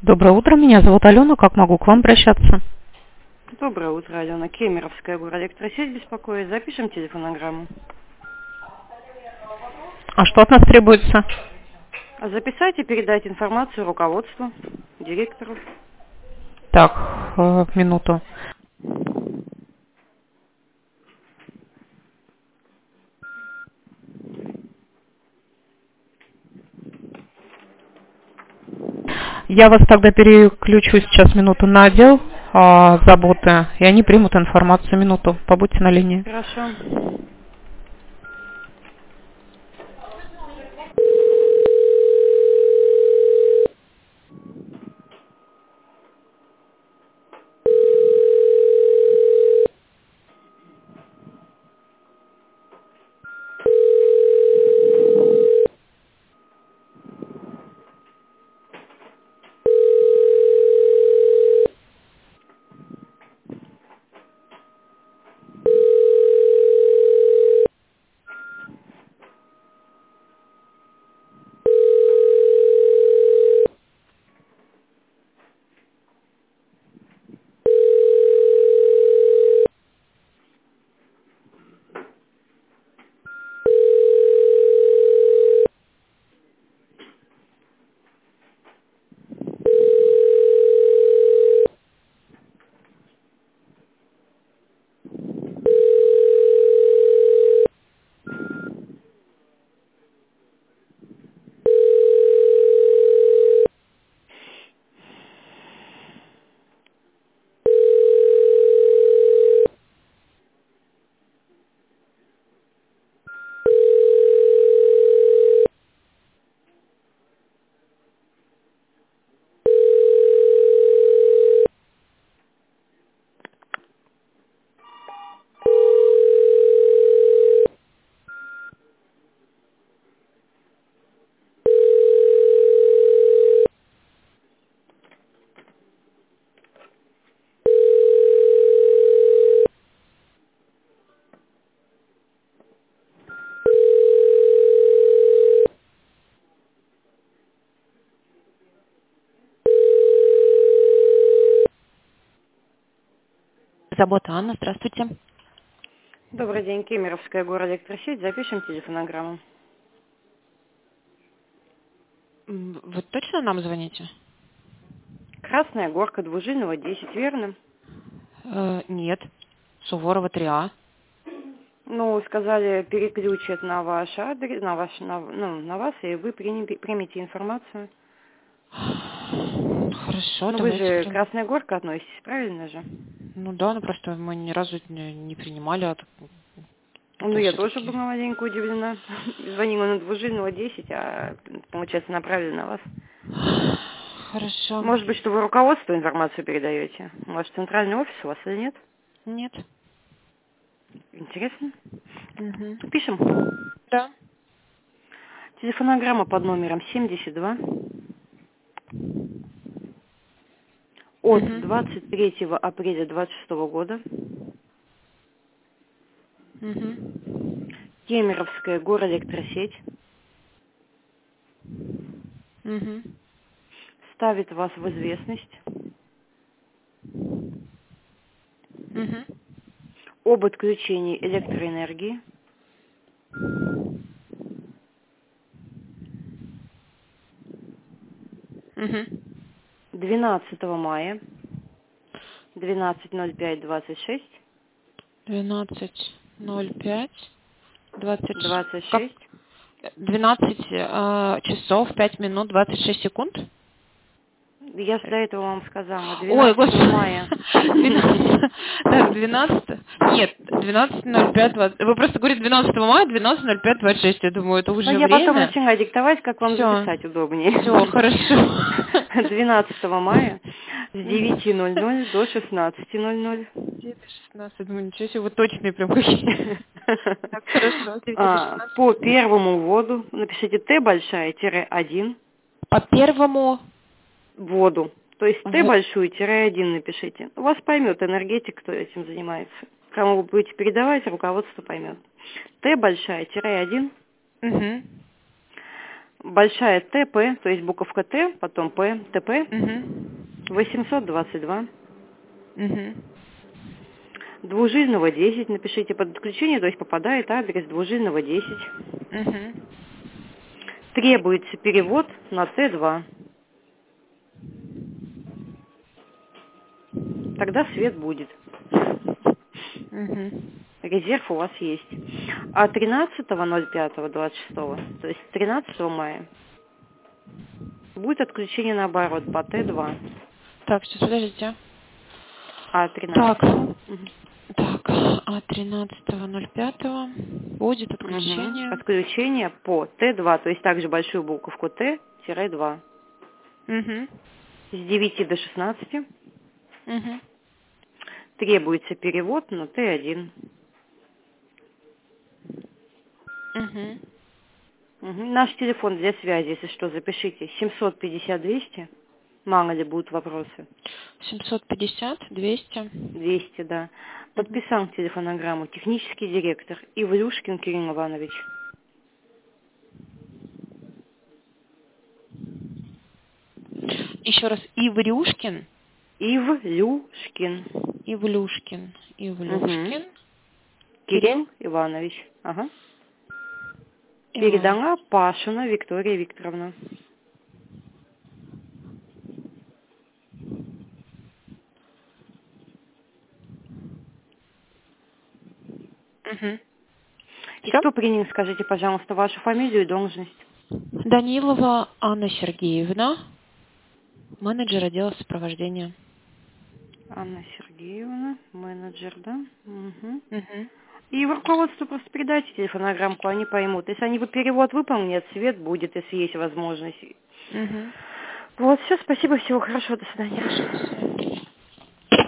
Доброе утро, меня зовут Алена, как могу к вам обращаться? Доброе утро, Алена. Кемеровская горэлектросеть беспокоит. Запишем телефонограмму. А что от нас требуется? Записать и передать информацию руководству, директору. Так, минуту. Я вас тогда переключу сейчас минуту на отдел заботы, и они примут информацию. Минуту, побудьте на линии. Хорошо. Забота Анна, здравствуйте. Добрый день, Кемеровская горэлектросеть. Запишем телефонограмму. Вы точно нам звоните? Красная горка, Двужильного, 10, верно? Нет. Суворова 3А. Ну, сказали, переключат на ваш адрес, на вас, и вы примете информацию. Хорошо, Ну, вы давайте же Красная горка относитесь, правильно же? Ну да, просто мы ни разу не принимали от... Ну, я тоже была маленько удивлена. Звонила на Двужильного, 10, а, получается, направили на вас. Хорошо. Может быть, что вы руководству информацию передаете? Может, центральный офис у вас или нет? Нет. Интересно. Угу. Пишем. Да. Телефонограмма под номером 72 от 23 апреля 26 года. Угу. Кемеровская горэлектросеть Угу. ставит вас в известность Угу. об отключении электроэнергии Угу. 12 мая 12:05:26 12:05:26. 26. 12 часов 5 минут 26 секунд. Я же до этого вам сказала. Ой, 12 господи. мая. 12. Так, 12. Нет, 12:05:20. Вы просто говорите 12 мая, 12:05:26. Я думаю, это уже Ну, я потом время. начинаю диктовать, как вам Всё. записать удобнее. Все, хорошо. 12 мая с 9:00 до 16:00. 9:16. Думаю, ничего себе, вы точные прям какие. Так, хорошо. По первому вводу напишите Т большая, тире 1. По первому... Воду. То есть Т большую, тире 1 напишите. Вас поймет энергетик, кто этим занимается. Кому вы будете передавать, руководство поймет. Т большая, тире 1. Угу. большая ТП, то есть буковка Т, потом П, ТП, Угу. 822. Угу. Двужильного 10 напишите под отключение, то есть попадает адрес Двужильного 10. Угу. Требуется перевод на Т2. Тогда свет будет. Угу. Резерв у вас есть. А 13.05.26, то есть 13 мая, будет отключение наоборот по Т2. Так, сейчас, подождите. А 13. Так. Мгм. Так, а 13.05 будет отключение. Угу. Отключение по Т2, то есть также большую буковку Т-2. Угу. С 9 до 16 Угу. требуется перевод на Т1. Угу. Угу. Наш телефон для связи, если что, запишите. 750-200. Мало ли будут вопросы. 750, 200. 200, да. Подписал телефонограмму технический директор Ивлюшкин Кирилл Иванович. Еще раз, Иврюшкин. Ивлюшкин. Ивлюшкин. Ивлюшкин. Кирилл Иванович. Ага. Иван. Передала Пашина Виктория Викторовна. Угу. И кто принял, скажите, пожалуйста, вашу фамилию и должность? Данилова Анна Сергеевна, менеджер отдела сопровождения. Анна Сергеевна, менеджер, да? Угу. Угу. И в руководство просто передайте телефонограммку, они поймут. Если они перевод выполнят, свет будет, если есть возможность. Угу. Вот, все, спасибо, всего хорошего, до свидания. Хорошо, до свидания.